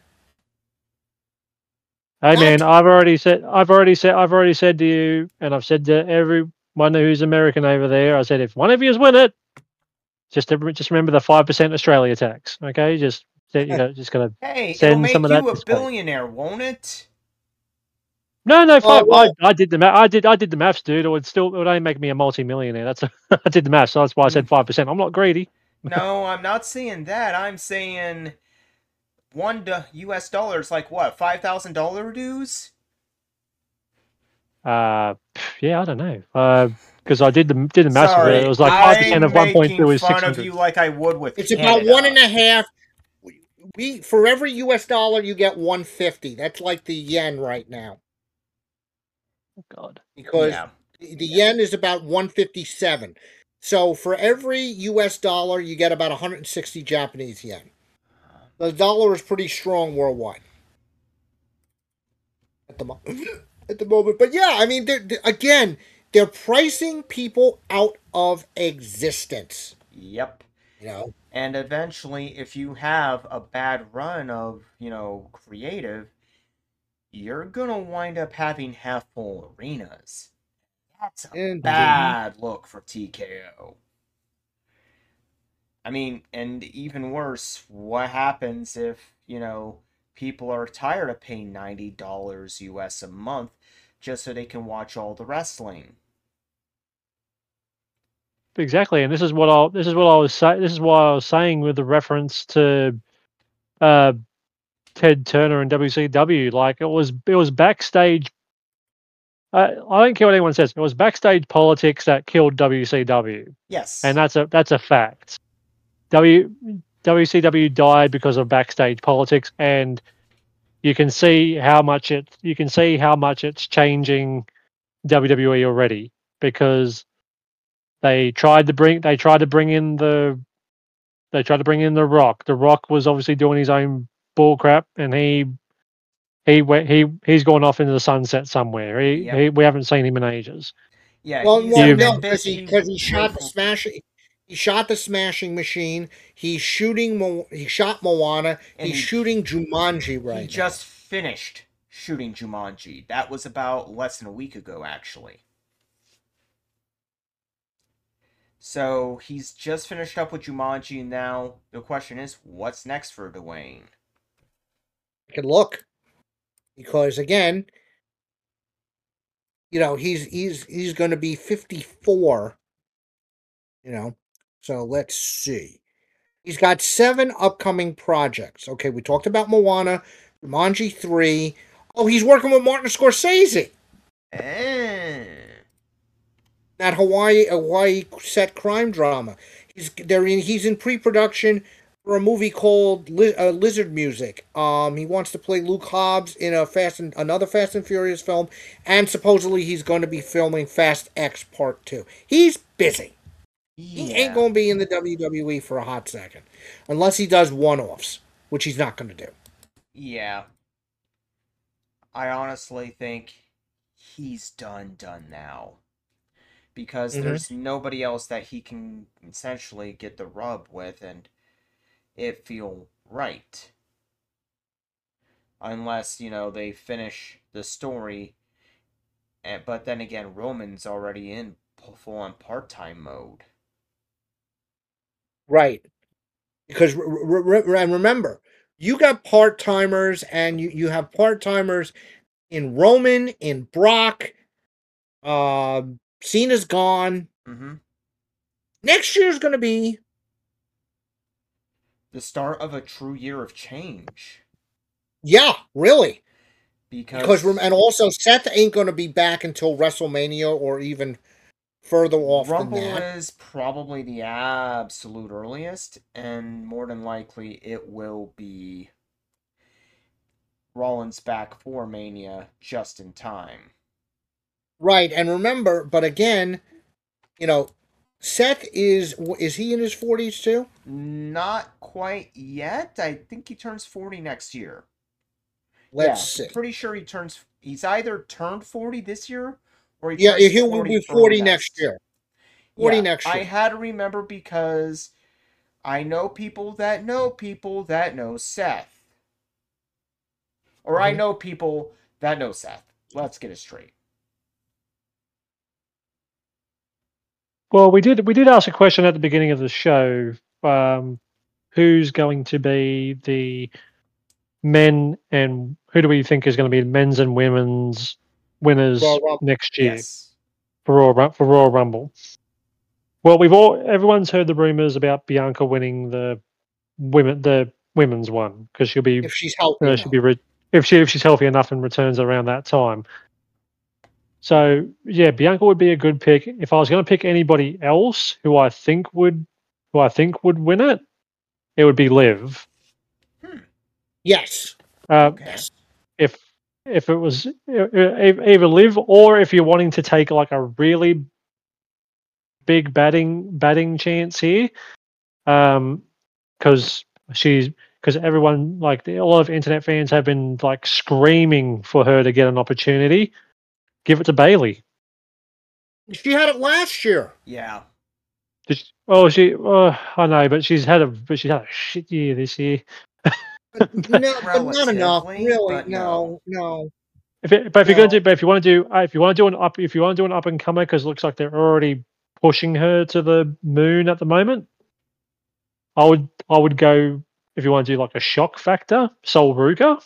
Hey Not- man, I've already said, I've already said, I've already said to you, and I've said to everyone who's American over there. I said, if one of yous win it, just just remember the five percent Australia tax. Okay, just you know, just gonna Hey, it'll send make some of that you a this way. billionaire, won't it? No, no, five. well- I, I did the ma- I did I did the maths, dude. It would still it would only make me a multi-millionaire. That's a, I did the maths, so that's why I said five percent. I'm not greedy. No, I'm not saying that. I'm saying one do- U S dollars, like what, five thousand dollar dues? Uh, yeah, I don't know. Because I did the did the maths. Sorry, It was like five percent I'm of one point two making is fun six of hundred. you like I would with It's Canada. about one and a half. We for every U S dollar you get one fifty. That's like the yen right now God. because Yeah. the the yen is about one fifty-seven. So for every U S dollar you get about one hundred sixty Japanese yen. The dollar is pretty strong worldwide at the mo- at the moment. But yeah, I mean, they're, they're- again, they're pricing people out of existence. Yep. You know. And eventually, if you have a bad run of, you know, creative, you're gonna wind up having half full arenas. That's a Indeed. bad look for T K O. I mean, and even worse, what happens if, you know, people are tired of paying ninety dollars U S a month just so they can watch all the wrestling? Exactly, and this is what I this is what I was saying. This is why I was saying with the reference to uh, Ted Turner and W C W. Like it was, it was backstage. Uh, I don't care what anyone says. It was backstage politics that killed W C W, Yes. and that's a that's a fact. W WCW died because of backstage politics, and you can see how much it you can see how much it's changing W W E already because they tried to bring they tried to bring in the They tried to bring in The Rock. The Rock was obviously doing his own bull crap, and he he went he he's gone off into the sunset somewhere. He, Yep. he we haven't seen him in ages. Yeah, Well, he's well You've- no, been because he busy because he shot the with- smashing. He shot the Smashing Machine. He's shooting. Mo- he shot Moana. And He's he- shooting Jumanji right He now. just finished shooting Jumanji. That was about less than a week ago, actually. So he's just finished up with Jumanji, and now the question is, what's next for Dwayne? I can look because again, you know, he's he's he's going to be fifty-four. You know, so let's see. He's got seven upcoming projects. Okay, we talked about Moana, Jumanji three. Oh, he's working with Martin Scorsese. Eh. That Hawaii Hawaii set crime drama. He's they're in, he's in pre-production for a movie called Liz, uh, Lizard Music. Um, he wants to play Luke Hobbs in a Fast and another Fast and Furious film, and supposedly he's going to be filming Fast X Part Two. He's busy. He Yeah. ain't going to be in the W W E for a hot second, unless he does one-offs, which he's not going to do. Yeah. I honestly think he's done done now. Because Mhm. there's nobody else that he can essentially get the rub with and it feel right. Unless, you know, they finish the story. And, but then again, Roman's already in full-on part-time mode. Right. Because re- re- re- and remember, you got part-timers and you, you have part-timers in Roman, in Brock, uh, Cena's gone. Mm-hmm. Next year's going to be... The start of a true year of change. Yeah, really. Because... Because rem- and also, Seth ain't going to be back until WrestleMania or even further off Rumble than that. is probably the absolute earliest, and more than likely it will be Rollins back for Mania just in time. Right, and remember, but again, you know, Seth is, is he in his forties too? Not quite yet. I think he turns forty next year. Let's yeah, see. Pretty sure he turns, he's either turned forty this year, or he Yeah, turns he will forty be forty for next year. forty Yeah, next year. I had to remember because I know people that know people that know Seth. Or I Mhm. know people that know Seth. Let's get it straight. Well, we did we did ask a question at the beginning of the show. Um, who's going to be the men, and who do we think is going to be men's and women's winners Royal Rumble. next year Yes. for Royal Ru- for Royal Rumble? Well, we've all everyone's heard the rumors about Bianca winning the women the women's one because she'll be If she's healthy uh, enough. she'll be re- if she if she's healthy enough and returns around that time. So yeah, Bianca would be a good pick. If I was going to pick anybody else who I think would who I think would win it, it would be Liv. Yes. Uh, Okay. if if it was e- e- either Liv, or if you're wanting to take like a really big batting batting chance here, um, because she's because everyone like a lot of internet fans have been like screaming for her to get an opportunity. Give it to Bailey. She had it last year. Yeah. Did she, oh, she. Oh, I know, but she's had a but she's had a shit year this year. No, but not enough. Relatively, Really, but no, no. If it, but if you're No. going to do, but if you want to do, uh, if you want to do an up, if you want to do an up and comer, because it looks like they're already pushing her to the moon at the moment. I would, I would go if you want to do like a shock factor, Sol Ruka.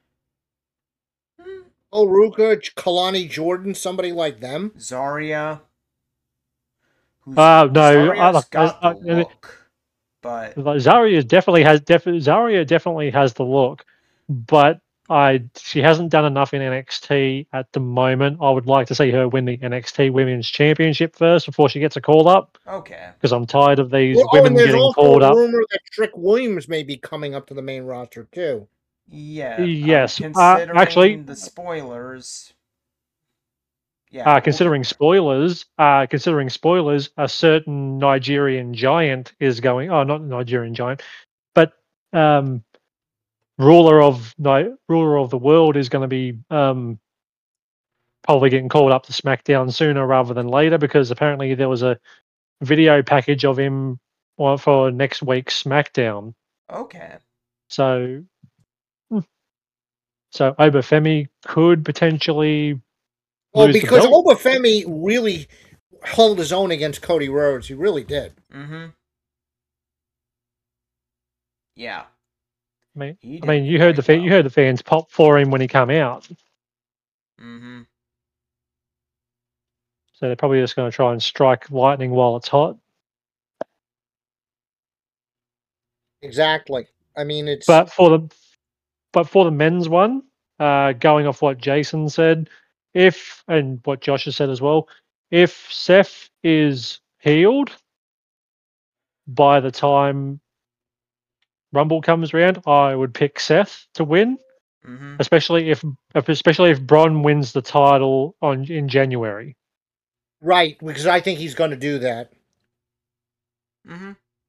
Oh, Ruka, Kalani Jordan, somebody like them. Zaria. Who's, Uh, no, Zaria's I like- got I- the I- look, but Like, Zaria definitely has, def- Zaria definitely has the look, but I she hasn't done enough in N X T at the moment. I would like to see her win the N X T Women's Championship first before she gets a call up, okay. because I'm tired of these Well, oh, women and there's getting also called a up. rumor that Trick Williams may be coming up to the main roster too. Yeah. Yes, um, uh, considering actually- the spoilers. Yeah. Uh, considering spoilers, uh, considering spoilers, a certain Nigerian giant is going. Oh, not Nigerian giant, but um, ruler of Ni- ruler of the world is going to be um, probably getting called up to SmackDown sooner rather than later because apparently there was a video package of him well, for next week's SmackDown. Okay. So, hmm. so Obafemi could potentially Well, lose the because belt. Obafemi really held his own against Cody Rhodes. He really did. Mm-hmm. Yeah. I mean, He I did mean, you heard the very fa- you well. heard the fans pop for him when he came out. Mm-hmm. So they're probably just going to try and strike lightning while it's hot. Exactly. I mean, it's But for the but for the men's one, uh, going off what Jason said, if and what Josh has said as well, if Seth is healed by the time Rumble comes around, I would pick Seth to win, Mm-hmm. especially if especially if Bron wins the title on in January. right, because I think he's going to do that. Mm-hmm.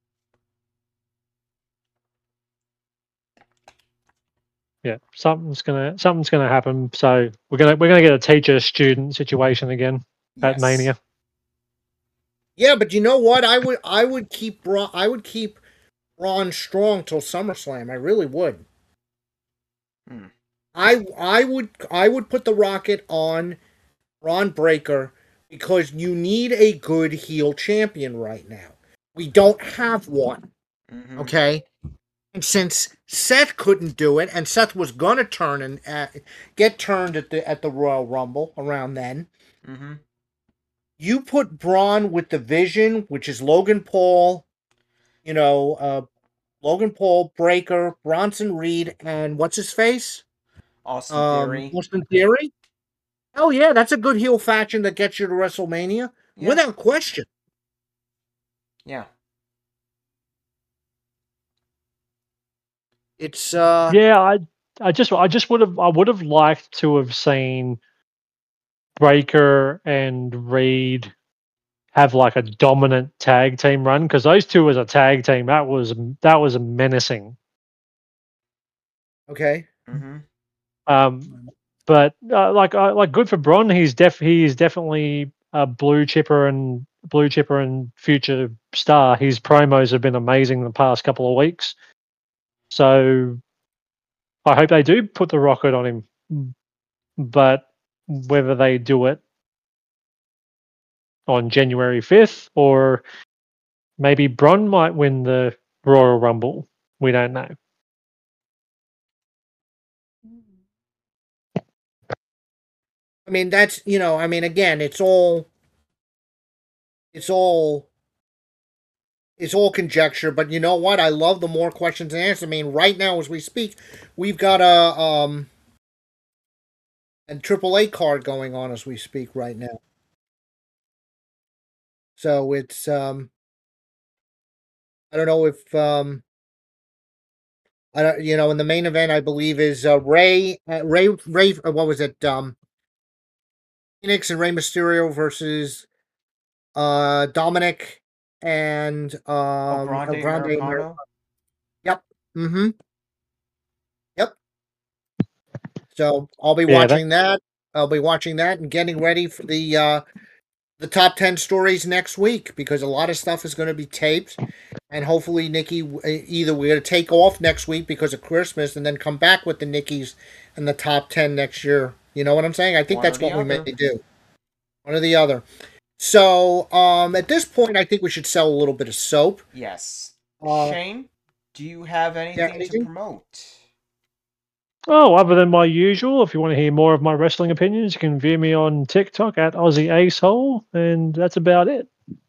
Yeah, something's gonna something's gonna happen. So we're gonna we're gonna get a teacher student situation again at Yes. Mania. Yeah, but you know what? I would I would keep Braun, I would keep Braun strong till SummerSlam. I really would. Hmm. I I would I would put the Rocket on Braun Breaker because you need a good heel champion right now. We don't have one. Mm-hmm. Okay? And since Seth couldn't do it, and Seth was gonna turn and uh, get turned at the at the Royal Rumble around then, Mm-hmm. you put Braun with the Vision, which is Logan Paul, you know, uh, Logan Paul, Breaker, Bronson Reed, and what's his face? Austin Um, Theory. Austin Theory. Oh yeah, that's a good heel faction that gets you to WrestleMania Yeah. without question. Yeah. It's uh, Yeah, I I just I just would have I would have liked to have seen Breaker and Reed have like a dominant tag team run because those two as a tag team that was that was menacing. okay. Mm-hmm. Um, but uh, like uh, like good for Bron. He's def he is definitely a blue chipper and blue chipper and future star. His promos have been amazing the past couple of weeks. So I hope they do put the rocket on him, but whether they do it on January fifth or maybe Bron might win the Royal Rumble, we don't know. I mean, that's you know, I mean, again, it's all, it's all, it's all conjecture. But you know what? I love the more questions and answers. I mean, right now as we speak, we've got a um, a Triple A card going on as we speak right now. So it's um, I don't know if um, I don't, you know, in the main event, I believe is uh, Ray, uh, Ray, Ray. uh, What was it? Um, Phoenix and Rey Mysterio versus uh Dominic and um Grande El Grande Americano. Americano. Yep. Mm-hmm. Yep. So I'll be Yeah, watching that. I'll be watching that and getting ready for the uh the top ten stories next week because a lot of stuff is going to be taped, and hopefully Nikki either we're going to take off next week because of Christmas and then come back with the Nikki's and the top ten next year. You know what I'm saying? I think One that's or the what we may other. do. One or the other. So, um, at this point, I think we should sell a little bit of soap. Yes. Uh, Shane, do you have anything, anything? to promote? Oh, other than my usual, if you want to hear more of my wrestling opinions, you can view me on TikTok at Aussie Acehole, and that's about it.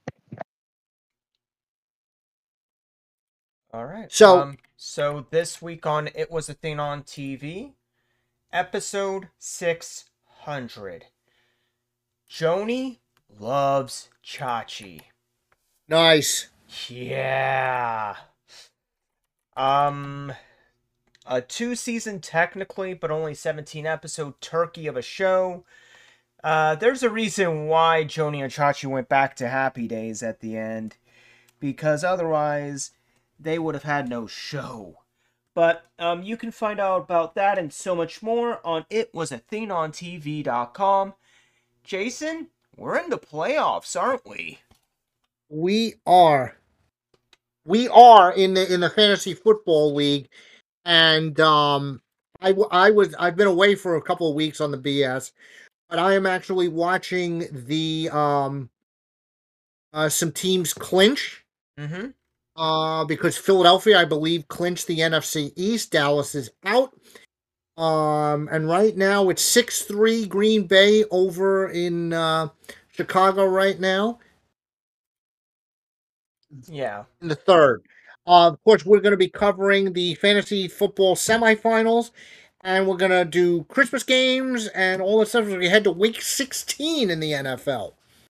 All right. So- um, so this week on It Was a Thing on T V, episode six hundred. Joni loves Chachi. Nice. Yeah. Um, a two season technically, but only seventeen episode turkey of a show. Uh, there's a reason why Joni and Chachi went back to Happy Days at the end, because otherwise they would have had no show. But um, you can find out about that and so much more on it was a thing on T V dot com. Jason, we're in the playoffs, aren't we? We are. We are in the in the fantasy football league, and um, I I was I've been away for a couple of weeks on the B S, but I am actually watching the um, uh, some teams clinch. Mm-hmm. Uh, because Philadelphia, I believe, clinched the N F C East. Dallas is out. Um, and right now it's six three Green Bay over in uh, Chicago right now. Yeah. In the third. Uh, of course, we're going to be covering the fantasy football semifinals, and we're going to do Christmas games and all that stuff as we head to week sixteen in the N F L.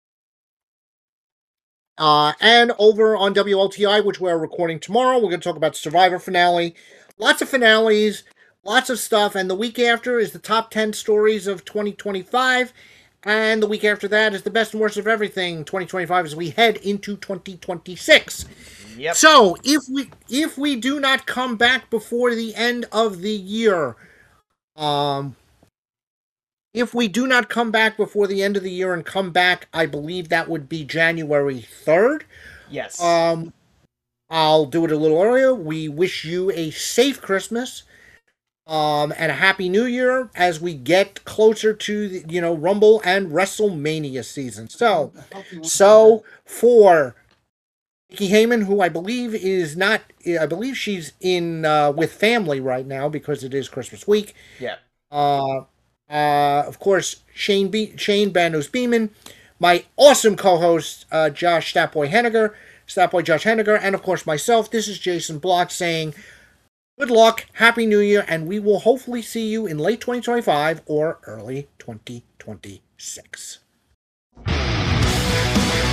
Uh, and over on W L T I, which we're recording tomorrow, we're going to talk about Survivor finale. Lots of finales, lots of stuff. And the week after is the top ten stories of twenty twenty-five. And the week after that is the best and worst of everything, twenty twenty-five, as we head into twenty twenty-six. Yep. So, if we if we do not come back before the end of the year, um... If we do not come back before the end of the year and come back, I believe that would be January third. Yes. Um, I'll do it a little earlier. We wish you a safe Christmas um, and a Happy New Year as we get closer to, the, you know, Rumble and WrestleMania season. So, so for Nikki Heyman, who I believe is not, I believe she's in uh, with family right now because it is Christmas week. Yeah. Uh, Uh, of course, Shane B- Shane Bandos Beeman, my awesome co-host, uh, Josh Statboy Henniger, Statboy Josh Henniger, and of course myself. This is Jason Block saying good luck, Happy New Year, and we will hopefully see you in late twenty twenty-five or early twenty twenty-six.